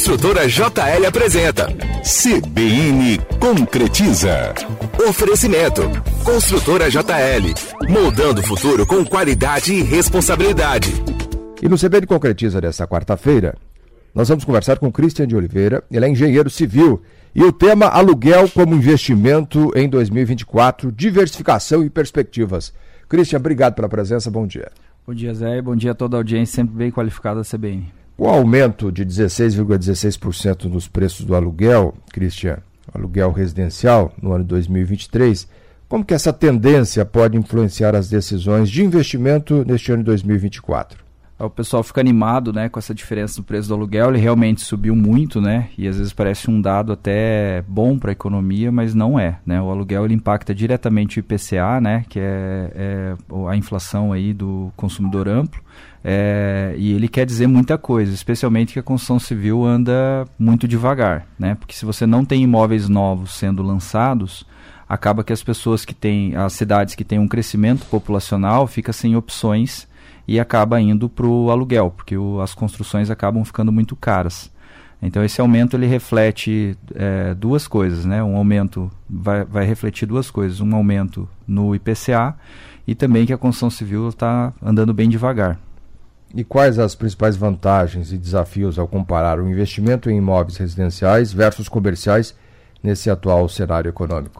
Construtora JL apresenta CBN Concretiza. Oferecimento: Construtora JL, moldando o futuro com qualidade e responsabilidade. E no CBN Concretiza desta quarta-feira, nós vamos conversar com Christian de Oliveira. Ele é engenheiro civil e o tema aluguel como investimento em 2024, diversificação e perspectivas. Christian, obrigado pela presença, bom dia. Bom dia, Zé, bom dia a toda a audiência, sempre bem qualificada da CBN. O aumento de 16,16% nos preços do aluguel, Christian, aluguel residencial no ano de 2023, como que essa tendência pode influenciar as decisões de investimento neste ano de 2024? O pessoal fica animado, né, com essa diferença do preço do aluguel. Ele realmente subiu muito, né, e às vezes parece um dado até bom para a economia, mas não é, né. O aluguel ele impacta diretamente o IPCA, né, que é a inflação aí do consumidor amplo, e ele quer dizer muita coisa, especialmente que a construção civil anda muito devagar, né, porque se você não tem imóveis novos sendo lançados, acaba que as pessoas que têm, as cidades que têm um crescimento populacional fica sem opções e acaba indo para o aluguel, porque as construções acabam ficando muito caras. Então esse aumento ele reflete duas coisas, né? Um aumento vai refletir duas coisas, um aumento no IPCA e também que a construção civil está andando bem devagar. E quais as principais vantagens e desafios ao comparar o investimento em imóveis residenciais versus comerciais nesse atual cenário econômico?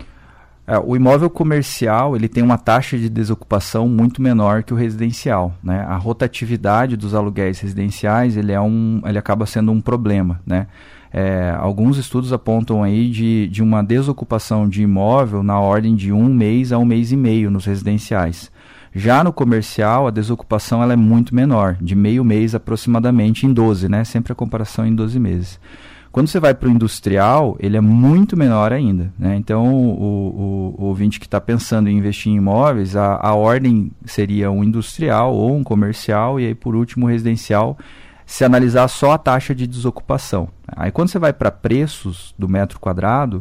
O imóvel comercial ele tem uma taxa de desocupação muito menor que o residencial, né? A rotatividade dos aluguéis residenciais ele acaba sendo um problema, né? Alguns estudos apontam aí de uma desocupação de imóvel na ordem de 1 mês a 1 mês e meio nos residenciais. Já no comercial, a desocupação ela é muito menor, de meio mês aproximadamente em 12, né? Sempre a comparação em 12 meses. Quando você vai para o industrial, ele é muito menor ainda, né? Então, o ouvinte que está pensando em investir em imóveis, a ordem seria um industrial ou um comercial, e aí, por último, o residencial, se analisar só a taxa de desocupação. Aí, quando você vai para preços do metro quadrado,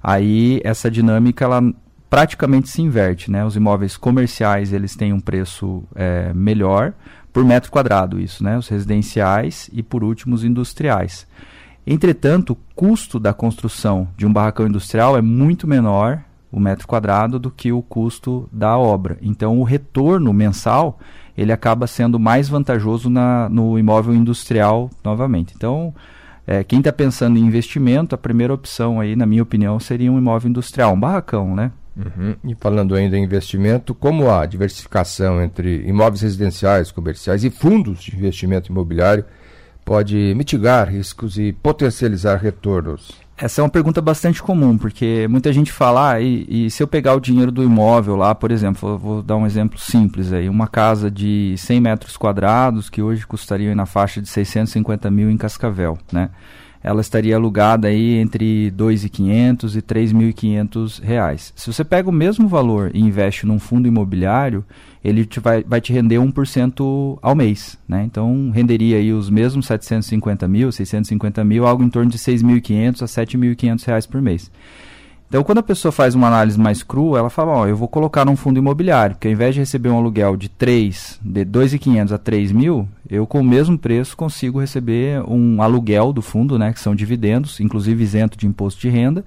aí essa dinâmica, ela praticamente se inverte, né? Os imóveis comerciais, eles têm um preço melhor por metro quadrado, isso, né? Os residenciais e, por último, os industriais. Entretanto, o custo da construção de um barracão industrial é muito menor, o metro quadrado, do que o custo da obra. Então, o retorno mensal ele acaba sendo mais vantajoso no imóvel industrial novamente. Então, quem está pensando em investimento, a primeira opção, aí, na minha opinião, seria um imóvel industrial, um barracão, né? Uhum. E falando ainda em investimento, como a diversificação entre imóveis residenciais, comerciais e fundos de investimento imobiliário pode mitigar riscos e potencializar retornos? Essa é uma pergunta bastante comum, porque muita gente fala, e se eu pegar o dinheiro do imóvel lá, por exemplo, vou dar um exemplo simples aí, uma casa de 100 metros quadrados, que hoje custaria na faixa de 650 mil em Cascavel, né? Ela estaria alugada aí entre R$ 2.500 e R$ 3.500. Se você pega o mesmo valor e investe num fundo imobiliário, ele vai te render 1% ao mês, né? Então, renderia aí os mesmos 750 mil, 650 mil, algo em torno de R$ 6.500 a R$ 7.500 por mês. Então, quando a pessoa faz uma análise mais crua, ela fala, eu vou colocar num fundo imobiliário, porque ao invés de receber um aluguel de R$ 2.500 a R$ 3.000, eu com o mesmo preço consigo receber um aluguel do fundo, né, que são dividendos, inclusive isento de imposto de renda,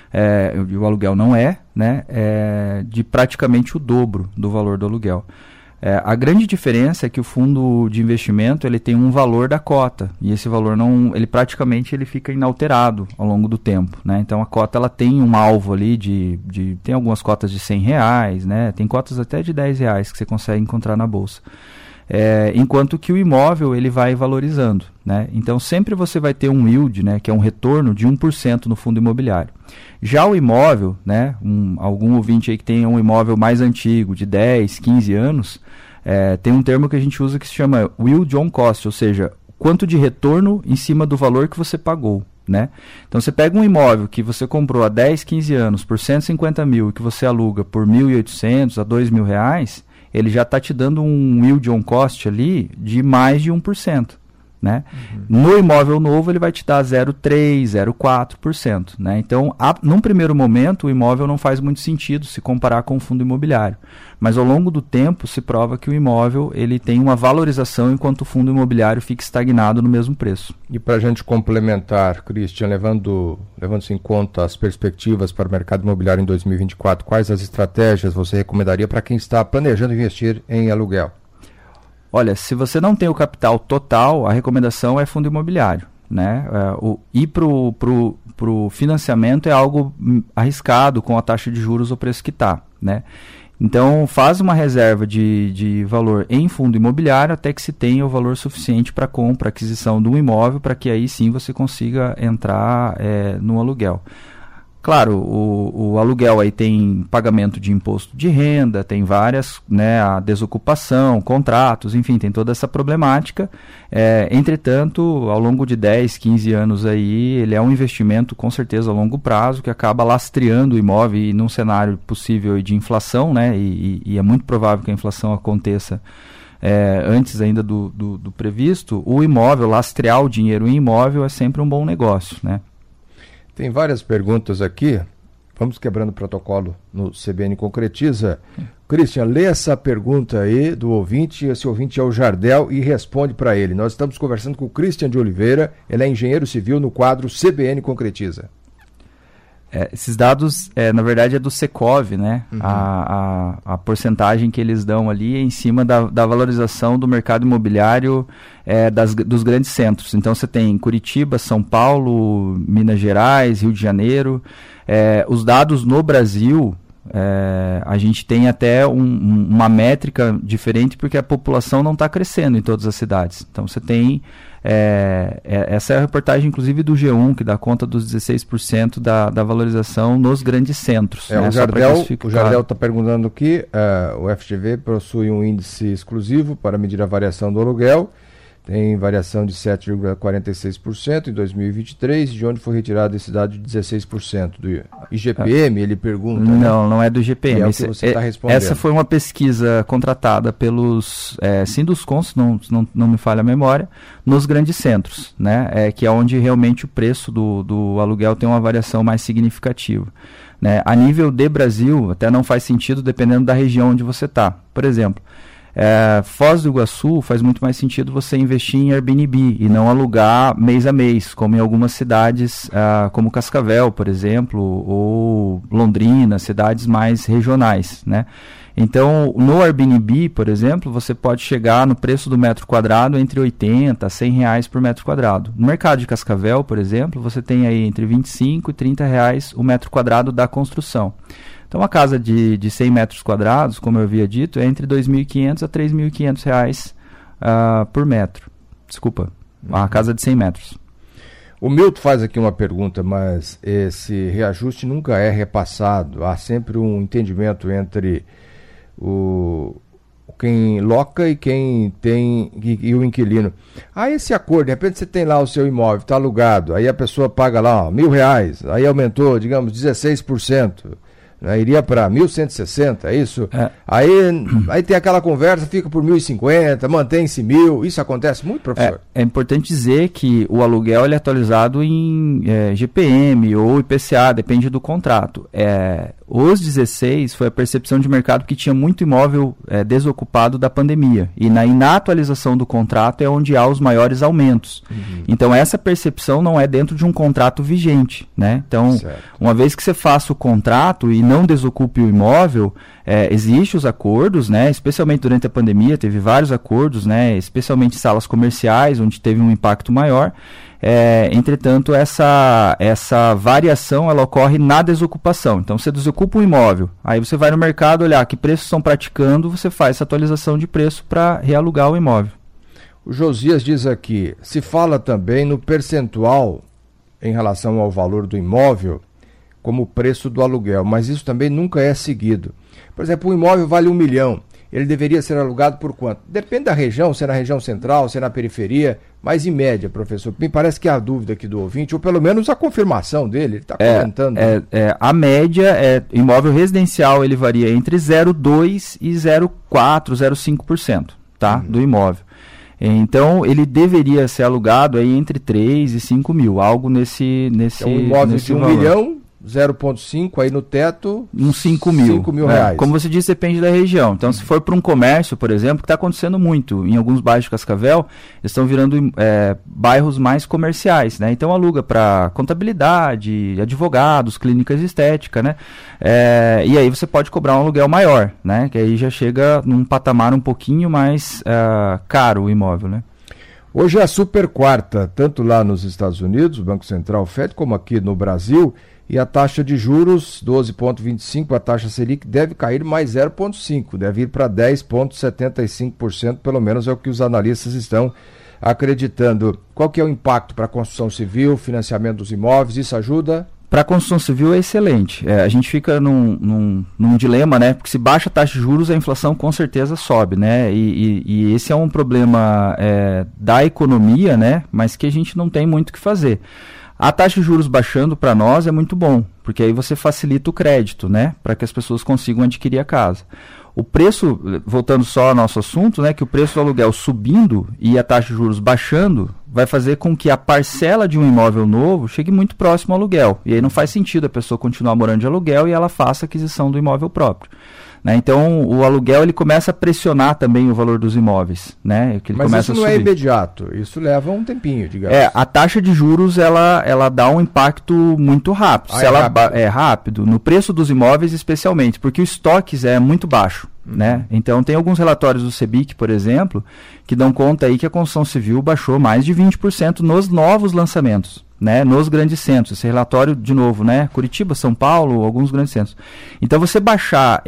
o aluguel não né, de praticamente o dobro do valor do aluguel. A grande diferença é que o fundo de investimento ele tem um valor da cota, e esse valor ele praticamente fica inalterado ao longo do tempo, né? Então a cota ela tem um alvo ali tem algumas cotas de R$100, né? Tem cotas até de R$10 que você consegue encontrar na bolsa. Enquanto que o imóvel ele vai valorizando, né? Então sempre você vai ter um yield, né, que é um retorno de 1% no fundo imobiliário. Já o imóvel, né, algum ouvinte aí que tem um imóvel mais antigo, de 10, 15 anos, tem um termo que a gente usa que se chama yield on cost, ou seja, quanto de retorno em cima do valor que você pagou, né? Então você pega um imóvel que você comprou há 10, 15 anos por 150 mil e que você aluga por 1.800 a R$2.000, ele já está te dando um yield on cost ali de mais de 1%. Né? No imóvel novo ele vai te dar 0,3%, 0,4%. Né? Então, num primeiro momento, o imóvel não faz muito sentido se comparar com o fundo imobiliário. Mas ao longo do tempo se prova que o imóvel ele tem uma valorização enquanto o fundo imobiliário fica estagnado no mesmo preço. E para a gente complementar, Christian, levando-se em conta as perspectivas para o mercado imobiliário em 2024, quais as estratégias você recomendaria para quem está planejando investir em aluguel? Olha, se você não tem o capital total, a recomendação é fundo imobiliário. Né? Ir para o financiamento é algo arriscado com a taxa de juros ou preço que está. Né? Então, faz uma reserva de valor em fundo imobiliário até que se tenha o valor suficiente para compra, aquisição de um imóvel, para que aí sim você consiga entrar no aluguel. Claro, o aluguel aí tem pagamento de imposto de renda, tem várias, né, a desocupação, contratos, enfim, tem toda essa problemática. Entretanto, ao longo de 10, 15 anos aí, ele é um investimento com certeza a longo prazo que acaba lastreando o imóvel e num cenário possível de inflação, né, e é muito provável que a inflação aconteça antes ainda do previsto. O imóvel, lastrear o dinheiro em imóvel é sempre um bom negócio, né? Tem várias perguntas aqui. Vamos quebrando o protocolo no CBN Concretiza. Christian, lê essa pergunta aí do ouvinte. Esse ouvinte é o Jardel e responde para ele. Nós estamos conversando com o Christian de Oliveira. Ele é engenheiro civil no quadro CBN Concretiza. Esses dados, na verdade, é do Secov, né? Uhum. A porcentagem que eles dão ali é em cima da valorização do mercado imobiliário dos grandes centros. Então, você tem Curitiba, São Paulo, Minas Gerais, Rio de Janeiro. Os dados no Brasil, a gente tem até uma métrica diferente porque a população não está crescendo em todas as cidades. Então, você tem... essa é a reportagem, inclusive, do G1, que dá conta dos 16% da valorização nos grandes centros. Né? O Jardel está perguntando que o FGV possui um índice exclusivo para medir a variação do aluguel. Tem variação de 7,46% em 2023, de onde foi retirado esse dado de 16%. Do IGPM, ele pergunta... Não é do IGPM. É o que você está respondendo. Essa foi uma pesquisa contratada pelos Sinduscons, não me falha a memória, nos grandes centros, né? Que é onde realmente o preço do aluguel tem uma variação mais significativa. Né? A nível de Brasil, até não faz sentido dependendo da região onde você está. Por exemplo... Foz do Iguaçu faz muito mais sentido você investir em Airbnb e não alugar mês a mês, como em algumas cidades, como Cascavel, por exemplo, ou Londrina, cidades mais regionais, né? Então, no Airbnb, por exemplo, você pode chegar no preço do metro quadrado entre 80 a 100 reais por metro quadrado. No mercado de Cascavel, por exemplo, você tem aí entre 25 e 30 reais o metro quadrado da construção. Então, a casa de 100 metros quadrados, como eu havia dito, é entre R$ 2.500 a R$ 3.500 por metro. Desculpa, a casa de 100 metros. O Milton faz aqui uma pergunta, mas esse reajuste nunca é repassado. Há sempre um entendimento entre quem loca e quem tem e o inquilino. Esse acordo, de repente você tem lá o seu imóvel, está alugado, aí a pessoa paga lá R$1.000, aí aumentou, digamos, 16%. Iria para 1.160, é isso? Aí tem aquela conversa, fica por 1.050, mantém-se 1.000. Isso acontece muito, professor? É importante dizer que o aluguel ele é atualizado em GPM ou IPCA, depende do contrato. Os 16 foi a percepção de mercado que tinha muito imóvel desocupado da pandemia. E na atualização do contrato é onde há os maiores aumentos. Uhum. Então, essa percepção não é dentro de um contrato vigente. Né? Então, uma vez que você faça o contrato e não desocupe o imóvel, existem os acordos, né? Especialmente durante a pandemia, teve vários acordos, né? Especialmente em salas comerciais, onde teve um impacto maior. Entretanto, essa variação ela ocorre na desocupação. Então, você desocupa um imóvel, aí você vai no mercado olhar que preços estão praticando, você faz essa atualização de preço para realugar o imóvel. O Josias diz aqui, se fala também no percentual em relação ao valor do imóvel, como o preço do aluguel, mas isso também nunca é seguido. Por exemplo, um imóvel vale R$1 milhão, ele deveria ser alugado por quanto? Depende da região, se é na região central, se é na periferia, mas em média, professor, me parece que há a dúvida aqui do ouvinte, ou pelo menos a confirmação dele, ele está comentando. A média, imóvel residencial, ele varia entre 0,2% e 0,4%, 0,5%, tá? Do imóvel. Então, ele deveria ser alugado aí entre 3 e 5 mil, algo nesse É um imóvel de 1 valor. milhão, 0,5 aí no teto, uns 5 mil. 5 mil reais. Como você disse, depende da região. Então, se for para um comércio, por exemplo, que está acontecendo muito, em alguns bairros de Cascavel, eles estão virando bairros mais comerciais, né? Então, aluga para contabilidade, advogados, clínicas de estética, né? E aí você pode cobrar um aluguel maior, né? Que aí já chega num patamar um pouquinho mais caro o imóvel, né? Hoje é a super quarta, tanto lá nos Estados Unidos, o Banco Central Fed, como aqui no Brasil, e a taxa de juros, 12,25%, a taxa Selic deve cair mais 0,5%, deve ir para 10,75%, pelo menos é o que os analistas estão acreditando. Qual que é o impacto para a construção civil, financiamento dos imóveis, isso ajuda? Para a construção civil é excelente. A gente fica num dilema, né? Porque se baixa a taxa de juros, a inflação com certeza sobe, né? E esse é um problema da economia, né? Mas que a gente não tem muito o que fazer. A taxa de juros baixando para nós é muito bom, porque aí você facilita o crédito, né? Para que as pessoas consigam adquirir a casa. O preço, voltando só ao nosso assunto, né, que o preço do aluguel subindo e a taxa de juros baixando, vai fazer com que a parcela de um imóvel novo chegue muito próximo ao aluguel. E aí não faz sentido a pessoa continuar morando de aluguel e ela faça a aquisição do imóvel próprio. Né? Então, o aluguel ele começa a pressionar também o valor dos imóveis. Né? Que ele Mas começa isso não a subir. é imediato, isso leva um tempinho, digamos. A taxa de juros ela dá um impacto muito rápido. É rápido, no preço dos imóveis especialmente, porque o estoque é muito baixo. Né? Então, tem alguns relatórios do Sebic, por exemplo, que dão conta aí que a construção civil baixou mais de 20% nos novos lançamentos. Né, nos grandes centros, esse relatório de novo, né, Curitiba, São Paulo, alguns grandes centros. Então você baixar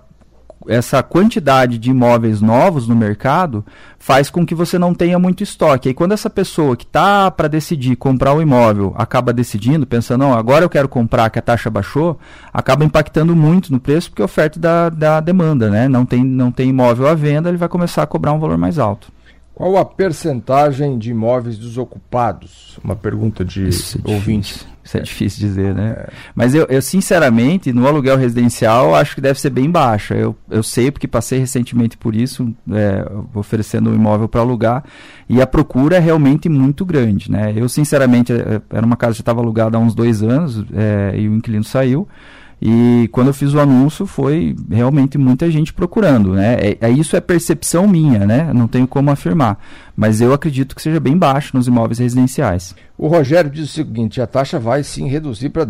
essa quantidade de imóveis novos no mercado faz com que você não tenha muito estoque. Aí quando essa pessoa que está para decidir comprar um imóvel acaba decidindo, pensando, não, agora eu quero comprar que a taxa baixou, acaba impactando muito no preço porque é oferta da demanda, né? Não tem imóvel à venda, ele vai começar a cobrar um valor mais alto. Qual a percentagem de imóveis desocupados? Uma pergunta de ouvinte. Isso é difícil dizer, né? Mas eu sinceramente, no aluguel residencial, acho que deve ser bem baixa. Eu sei porque passei recentemente por isso, oferecendo um imóvel para alugar, e a procura é realmente muito grande, né? Eu, sinceramente, era uma casa que já estava alugada há uns 2 anos, e o inquilino saiu. E quando eu fiz o anúncio, foi realmente muita gente procurando, né? Isso é percepção minha, né? Não tenho como afirmar. Mas eu acredito que seja bem baixo nos imóveis residenciais. O Rogério diz o seguinte, a taxa vai sim reduzir para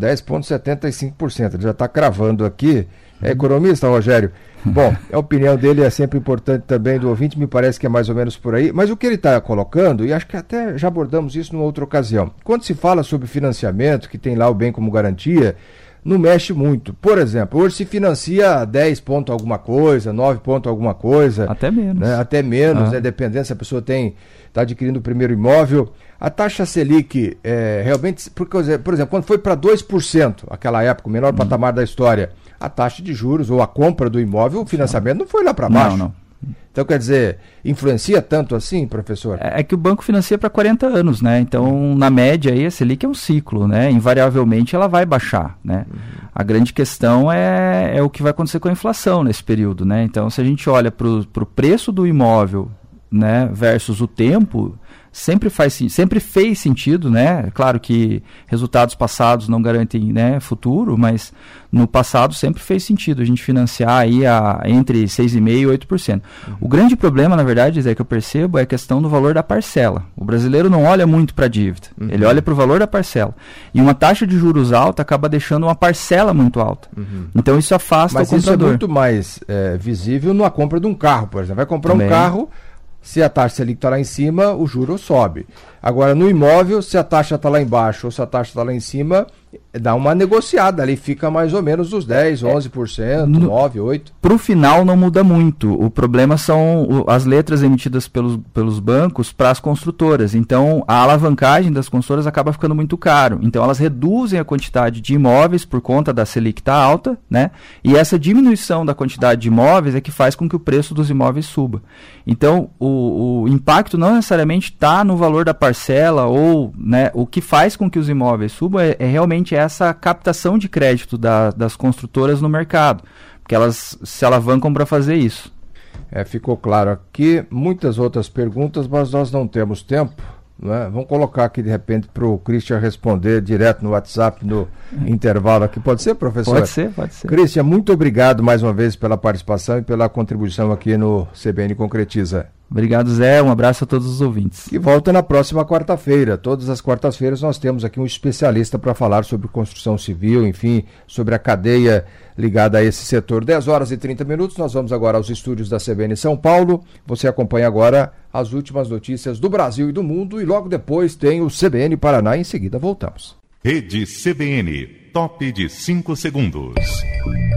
10,75%. Ele já está cravando aqui. É economista, Rogério? Bom, a opinião dele é sempre importante também do ouvinte, me parece que é mais ou menos por aí. Mas o que ele está colocando, e acho que até já abordamos isso numa outra ocasião, quando se fala sobre financiamento, que tem lá o bem como garantia, não mexe muito. Por exemplo, hoje se financia 10 ponto alguma coisa, 9 ponto alguma coisa. Até menos. Né? Até menos, né? Dependendo se a pessoa está adquirindo o primeiro imóvel. A taxa Selic, realmente, por exemplo, quando foi para 2%, aquela época, o menor patamar da história, a taxa de juros ou a compra do imóvel, o financiamento não foi lá para baixo. Não. Então, quer dizer, influencia tanto assim, professor? É que o banco financia para 40 anos, né? Então, na média, aí, a Selic é um ciclo, né? Invariavelmente, ela vai baixar, né? A grande questão é o que vai acontecer com a inflação nesse período, né? Então, se a gente olha para o preço do imóvel, né, versus o tempo, sempre fez sentido, né? Claro que resultados passados não garantem, né, futuro, mas no passado sempre fez sentido a gente financiar aí entre 6,5% e 8%. O grande problema, na verdade, que eu percebo é a questão do valor da parcela. O brasileiro não olha muito para a dívida, ele olha para o valor da parcela. E uma taxa de juros alta acaba deixando uma parcela muito alta. Então isso afasta o comprador. Mas isso é muito mais visível na compra de um carro, por exemplo. Vai comprar um carro, se a taxa Selic está lá em cima, o juro sobe. Agora, no imóvel, se a taxa está lá embaixo ou se a taxa está lá em cima, dá uma negociada ali, fica mais ou menos os 10%, 11%, 9%, 8%. Para o final não muda muito. O problema são as letras emitidas pelos bancos para as construtoras. Então, a alavancagem das construtoras acaba ficando muito caro. Então, elas reduzem a quantidade de imóveis por conta da Selic estar alta, né? E essa diminuição da quantidade de imóveis é que faz com que o preço dos imóveis suba. Então, o impacto não necessariamente está no valor da parcela ou, né, o que faz com que os imóveis subam é realmente essa captação de crédito das construtoras no mercado, porque elas se alavancam para fazer isso. ficou claro aqui. Muitas outras perguntas, mas nós não temos tempo. Né? Vamos colocar aqui de repente para o Christian responder direto no WhatsApp, no intervalo aqui. Pode ser, professor? Pode ser. Christian, muito obrigado mais uma vez pela participação e pela contribuição aqui no CBN Concretiza. Obrigado, Zé. Um abraço a todos os ouvintes. E volta na próxima quarta-feira. Todas as quartas-feiras nós temos aqui um especialista para falar sobre construção civil, enfim, sobre a cadeia ligada a esse setor. 10h30. Nós vamos agora aos estúdios da CBN São Paulo. Você acompanha agora as últimas notícias do Brasil e do mundo e logo depois tem o CBN Paraná. Em seguida voltamos. Rede CBN, top de 5 segundos.